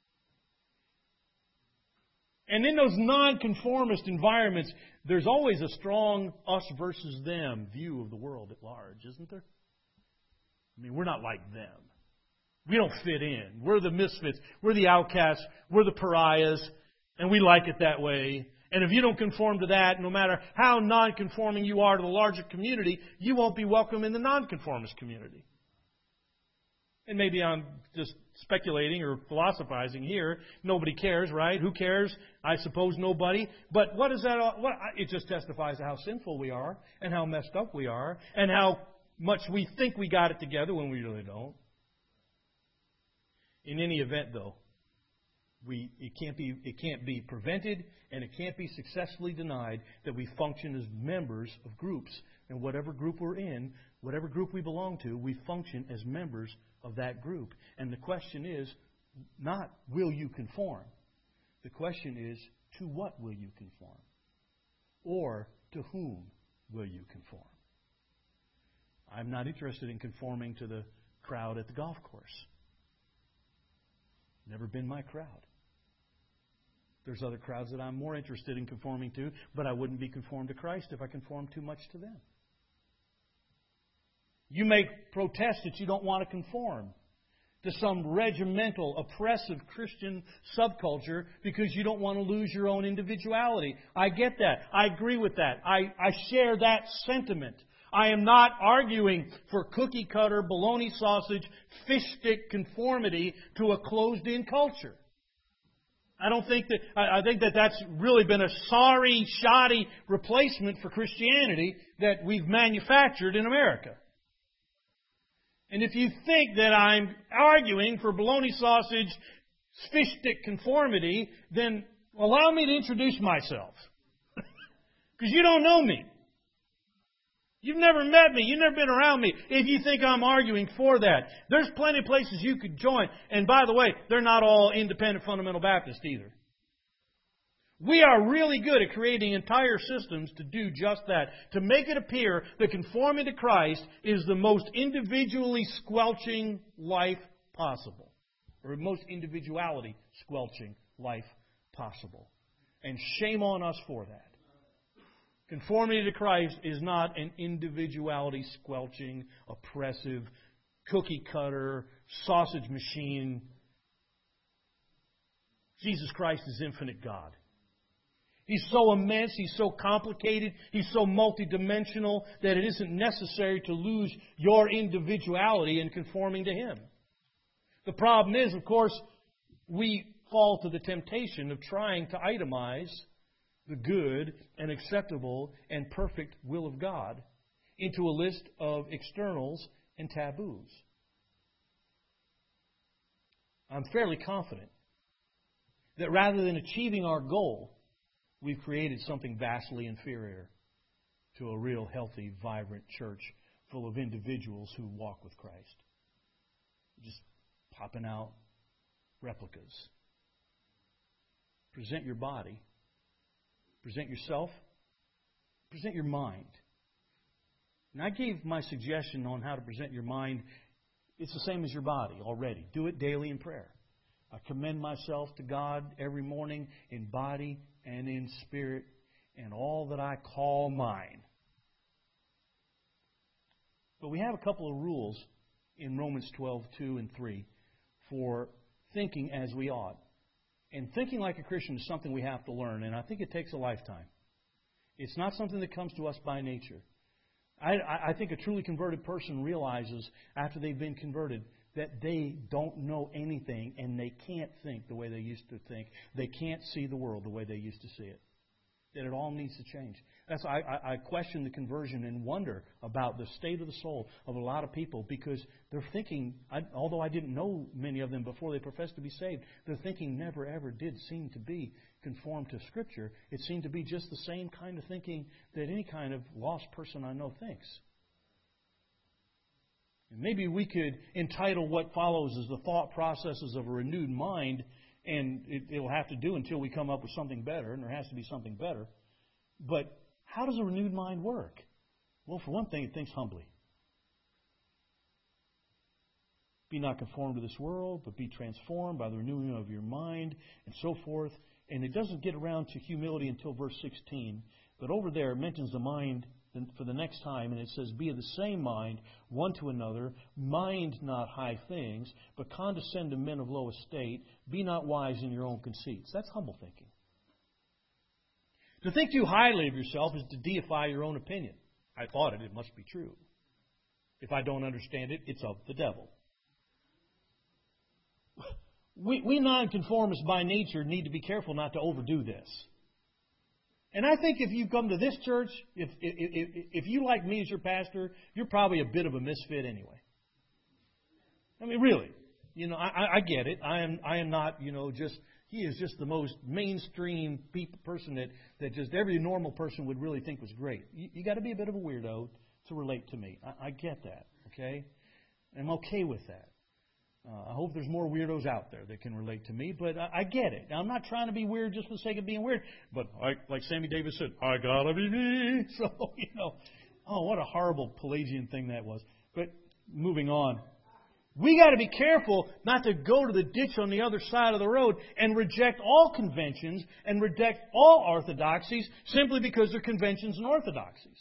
And in those nonconformist environments, there's always a strong us versus them view of the world at large, isn't there? I mean, we're not like them. We don't fit in. We're the misfits. We're the outcasts. We're the pariahs. And we like it that way. And if you don't conform to that, no matter how nonconforming you are to the larger community, you won't be welcome in the nonconformist community. And maybe I'm just speculating or philosophizing here. Nobody cares, right? Who cares? I suppose nobody. But what is that? It just testifies to how sinful we are and how messed up we are and how much we think we got it together when we really don't. In any event, though, it can't be prevented and it can't be successfully denied that we function as members of groups. And whatever group we're in, whatever group we belong to, we function as members of that group. And the question is not, will you conform? The question is, to what will you conform? Or to whom will you conform? I'm not interested in conforming to the crowd at the golf course. Never been my crowd. There's other crowds that I'm more interested in conforming to, but I wouldn't be conformed to Christ if I conformed too much to them. You may protest that you don't want to conform to some regimental, oppressive Christian subculture because you don't want to lose your own individuality. I get that. I agree with that. I share that sentiment. I am not arguing for cookie-cutter, bologna sausage, fish stick conformity to a closed-in culture. I think that that's really been a sorry, shoddy replacement for Christianity that we've manufactured in America. And if you think that I'm arguing for bologna sausage, fish stick conformity, then allow me to introduce myself. Because you don't know me. You've never met me. You've never been around me. If you think I'm arguing for that, there's plenty of places you could join. And by the way, they're not all independent fundamental Baptists either. We are really good at creating entire systems to do just that. To make it appear that conforming to Christ is the most individually squelching life possible. Or most individuality squelching life possible. And shame on us for that. Conformity to Christ is not an individuality squelching, oppressive, cookie cutter, sausage machine. Jesus Christ is infinite God. He's so immense, He's so complicated, He's so multidimensional that it isn't necessary to lose your individuality in conforming to Him. The problem is, of course, we fall to the temptation of trying to itemize the good and acceptable and perfect will of God into a list of externals and taboos. I'm fairly confident that rather than achieving our goal, we've created something vastly inferior to a real healthy, vibrant church full of individuals who walk with Christ. Just popping out replicas. Present your body. Present yourself. Present your mind. And I gave my suggestion on how to present your mind. It's the same as your body already. Do it daily in prayer. I commend myself to God every morning in body and in spirit and all that I call mine. But we have a couple of rules in Romans 12:2 and 3 for thinking as we ought. And thinking like a Christian is something we have to learn, and I think it takes a lifetime. It's not something that comes to us by nature. I think a truly converted person realizes after they've been converted that they don't know anything and they can't think the way they used to think. They can't see the world the way they used to see it. That it all needs to change. That's why I question the conversion and wonder about the state of the soul of a lot of people because they're thinking, although I didn't know many of them before they professed to be saved, their thinking never ever did seem to be conformed to Scripture. It seemed to be just the same kind of thinking that any kind of lost person I know thinks. And maybe we could entitle what follows as the thought processes of a renewed mind, and it'll have to do until we come up with something better, and there has to be something better. But how does a renewed mind work? Well, for one thing, it thinks humbly. Be not conformed to this world, but be transformed by the renewing of your mind, and so forth. And it doesn't get around to humility until verse 16. But over there it mentions the mind for the next time, and it says, be of the same mind one to another, mind not high things, but condescend to men of low estate, be not wise in your own conceits. That's humble thinking. To think too highly of yourself is to deify your own opinion. I thought it must be true. If I don't understand it, it's of the devil. We nonconformists by nature need to be careful not to overdo this. And I think if you come to this church, if you like me as your pastor, you're probably a bit of a misfit anyway. I mean, really. You know, I get it. I am not, he is just the most mainstream person that just every normal person would really think was great. You got to be a bit of a weirdo to relate to me. I get that, okay? I'm okay with that. I hope there's more weirdos out there that can relate to me, but I get it. Now, I'm not trying to be weird just for the sake of being weird, but like Sammy Davis said, I gotta be me. So, what a horrible Pelagian thing that was. But moving on. We got to be careful not to go to the ditch on the other side of the road and reject all conventions and reject all orthodoxies simply because they're conventions and orthodoxies.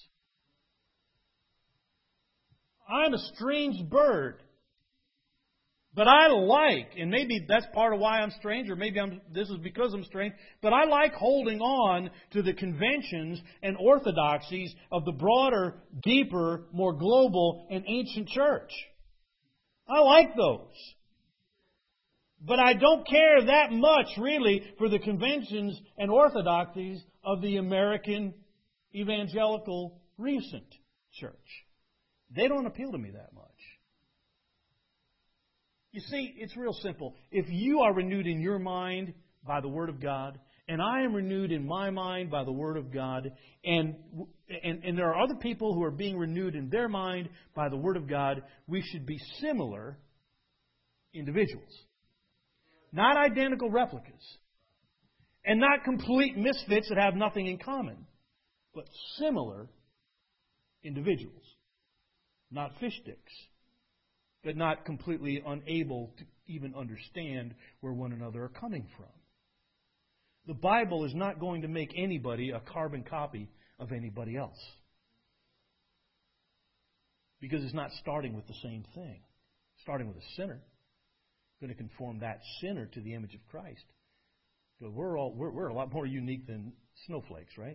I'm a strange bird. But I like, and maybe that's part of why I'm strange, or maybe this is because I'm strange, but I like holding on to the conventions and orthodoxies of the broader, deeper, more global, and ancient church. I like those. But I don't care that much, really, for the conventions and orthodoxies of the American evangelical recent church. They don't appeal to me that much. You see, it's real simple. If you are renewed in your mind by the Word of God, and I am renewed in my mind by the Word of God, and there are other people who are being renewed in their mind by the Word of God, we should be similar individuals. Not identical replicas. And not complete misfits that have nothing in common. But similar individuals. Not fish sticks. But not completely unable to even understand where one another are coming from. The Bible is not going to make anybody a carbon copy of anybody else. Because it's not starting with the same thing. It's starting with a sinner. It's going to conform that sinner to the image of Christ. But we're a lot more unique than snowflakes, right?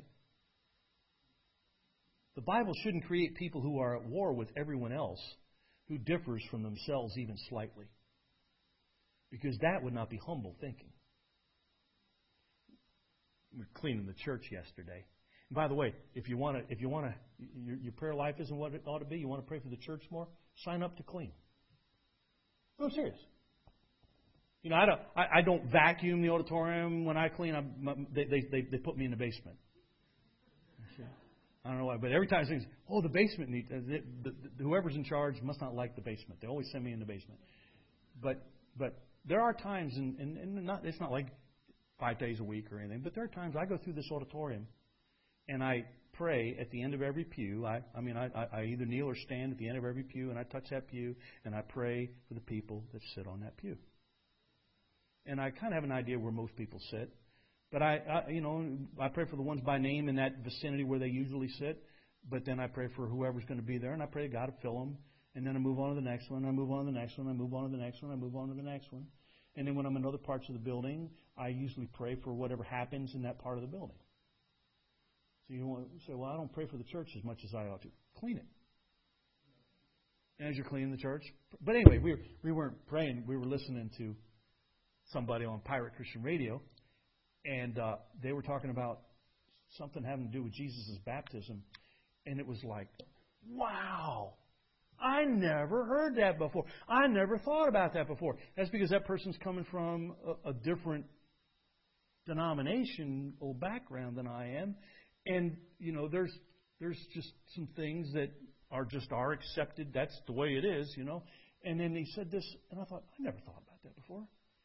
The Bible shouldn't create people who are at war with everyone else who differs from themselves even slightly. Because that would not be humble thinking. We were cleaning the church yesterday. And by the way, if you want to, your prayer life isn't what it ought to be. You want to pray for the church more. Sign up to clean. No, I'm serious. You know, I don't vacuum the auditorium when I clean. They put me in the basement. I don't know why, but every time I say, "Oh, the basement needs," whoever's in charge must not like the basement. They always send me in the basement. But there are times, and it's not like 5 days a week or anything, but there are times I go through this auditorium and I pray at the end of every pew. I either kneel or stand at the end of every pew, and I touch that pew and I pray for the people that sit on that pew. And I kind of have an idea where most people sit. But I pray for the ones by name in that vicinity where they usually sit. But then I pray for whoever's going to be there, and I pray God to fill them. And then I move on to the next one, I move on to the next one, I move on to the next one, I move on to the next one. And then when I'm in other parts of the building, I usually pray for whatever happens in that part of the building. So you want to say, well, I don't pray for the church as much as I ought to. Clean it. And as you're cleaning the church. But anyway, we weren't praying. We were listening to somebody on Pirate Christian Radio. And they were talking about something having to do with Jesus' baptism. And it was like, wow, I never heard that before. I never thought about that before. That's because that person's coming from a different denominational background than I am. And, you know, there's just some things that are accepted. That's the way it is, you know. And then he said this, and I thought, I never thought about that before.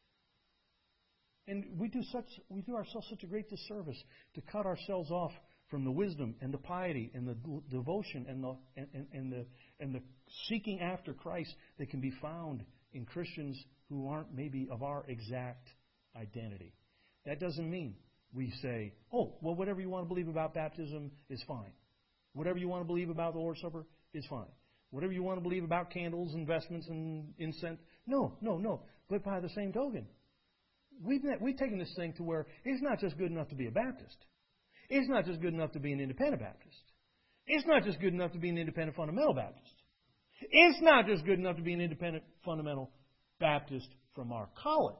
And we do ourselves such a great disservice to cut ourselves off from the wisdom and the piety and the devotion and the seeking after Christ that can be found in Christians who aren't maybe of our exact identity. That doesn't mean we say, oh, well, whatever you want to believe about baptism is fine. Whatever you want to believe about the Lord's Supper is fine. Whatever you want to believe about candles, investments, and incense. No. But by the same token, we've taken this thing to where it's not just good enough to be a Baptist. It's not just good enough to be an independent Baptist. It's not just good enough to be an independent fundamental Baptist. It's not just good enough to be an independent fundamental Baptist from our college.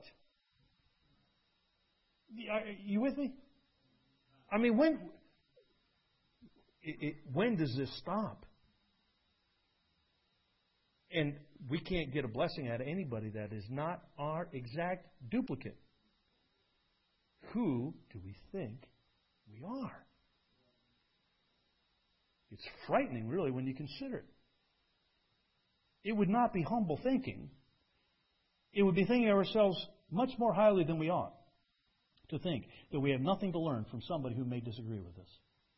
Are you with me? I mean, when does this stop? And we can't get a blessing out of anybody that is not our exact duplicate. Who do we think we are? It's frightening, really, when you consider it. It would not be humble thinking. It would be thinking of ourselves much more highly than we ought to think that we have nothing to learn from somebody who may disagree with us.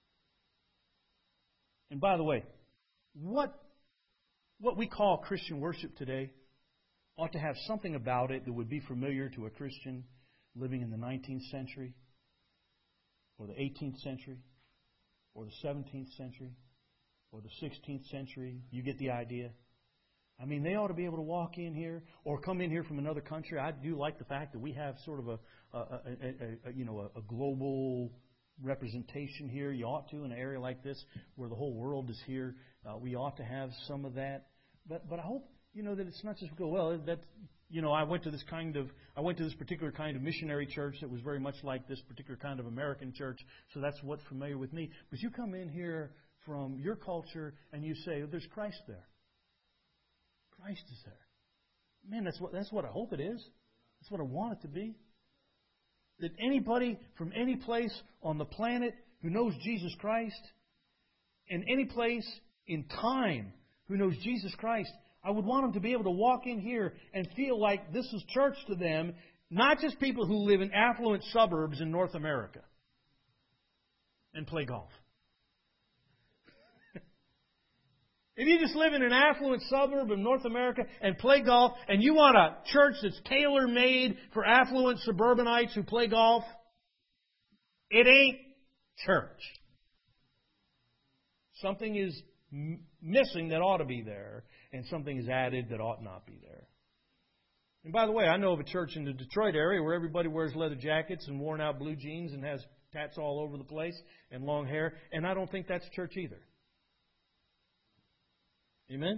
And by the way, what we call Christian worship today ought to have something about it that would be familiar to a Christian living in the 19th century or the 18th century or the 17th century or the 16th century. You get the idea. I mean, they ought to be able to walk in here or come in here from another country. I do like the fact that we have sort of a global representation here. You ought to in an area like this where the whole world is here. We ought to have some of that. But I hope that it's not just go, well, that's I went to this particular kind of missionary church that was very much like this particular kind of American church, so that's what's familiar with me. But you come in here from your culture and you say, there's Christ there. Christ is there. Man, that's what I hope it is. That's what I want it to be. That anybody from any place on the planet who knows Jesus Christ, and any place in time who knows Jesus Christ, I would want them to be able to walk in here and feel like this is church to them, not just people who live in affluent suburbs in North America and play golf. If you just live in an affluent suburb of North America and play golf, and you want a church that's tailor-made for affluent suburbanites who play golf, it ain't church. Something is missing that ought to be there, and something is added that ought not be there. And by the way, I know of a church in the Detroit area where everybody wears leather jackets and worn-out blue jeans and has tats all over the place and long hair, and I don't think that's church either. Amen?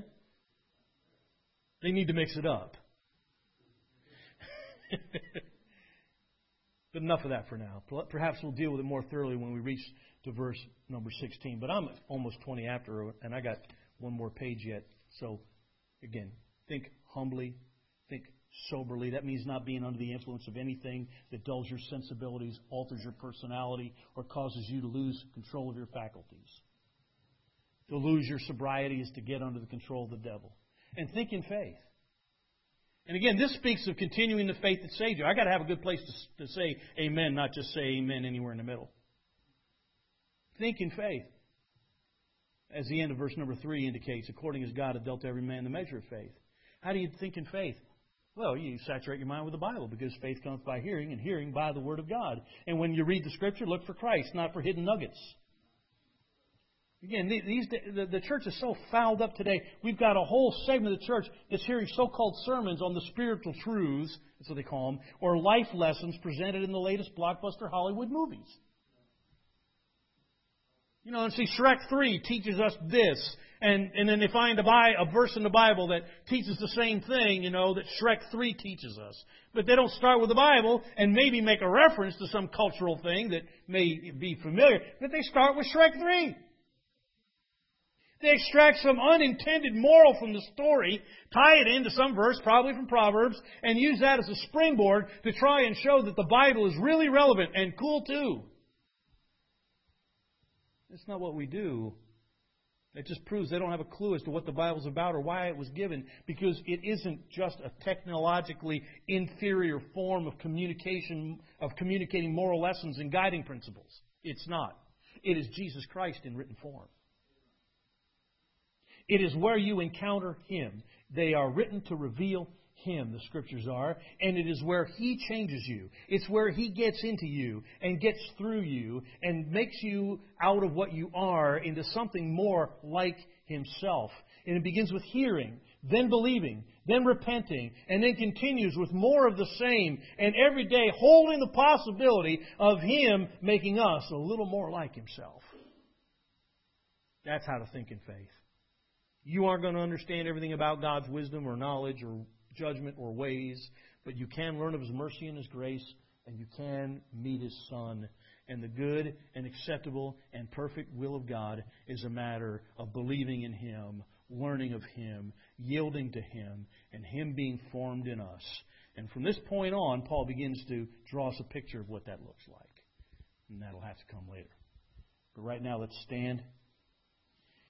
They need to mix it up. But enough of that for now. Perhaps we'll deal with it more thoroughly when we reach to verse number 16. But I'm almost 20 after, and I got one more page yet. So, again, think humbly, think soberly. That means not being under the influence of anything that dulls your sensibilities, alters your personality, or causes you to lose control of your faculties. To lose your sobriety is to get under the control of the devil. And think in faith. And again, this speaks of continuing the faith that saved you. I've got to have a good place to say amen, not just say amen anywhere in the middle. Think in faith. As the end of verse number 3 indicates, according as God had dealt to every man the measure of faith. How do you think in faith? Well, you saturate your mind with the Bible, because faith comes by hearing, and hearing by the Word of God. And when you read the Scripture, look for Christ, not for hidden nuggets. Again, the church is so fouled up today. We've got a whole segment of the church that's hearing so-called sermons on the spiritual truths, that's what they call them, or life lessons presented in the latest blockbuster Hollywood movies. You know, and see, Shrek 3 teaches us this, and then they find a verse in the Bible that teaches the same thing, you know, that Shrek 3 teaches us. But they don't start with the Bible and maybe make a reference to some cultural thing that may be familiar, but they start with Shrek 3. They extract some unintended moral from the story, tie it into some verse, probably from Proverbs, and use that as a springboard to try and show that the Bible is really relevant and cool too. That's not what we do. It just proves they don't have a clue as to what the Bible's about or why it was given, because it isn't just a technologically inferior form of communicating moral lessons and guiding principles. It's not. It is Jesus Christ in written form. It is where you encounter Him. They are written to reveal Him, the Scriptures are, and it is where He changes you. It's where He gets into you and gets through you and makes you out of what you are into something more like Himself. And it begins with hearing, then believing, then repenting, and then continues with more of the same, and every day holding the possibility of Him making us a little more like Himself. That's how to think in faith. You aren't going to understand everything about God's wisdom or knowledge or judgment or ways, but you can learn of His mercy and His grace, and you can meet His Son. And the good and acceptable and perfect will of God is a matter of believing in Him, learning of Him, yielding to Him, and Him being formed in us. And from this point on, Paul begins to draw us a picture of what that looks like. And that'll have to come later. But right now, let's stand.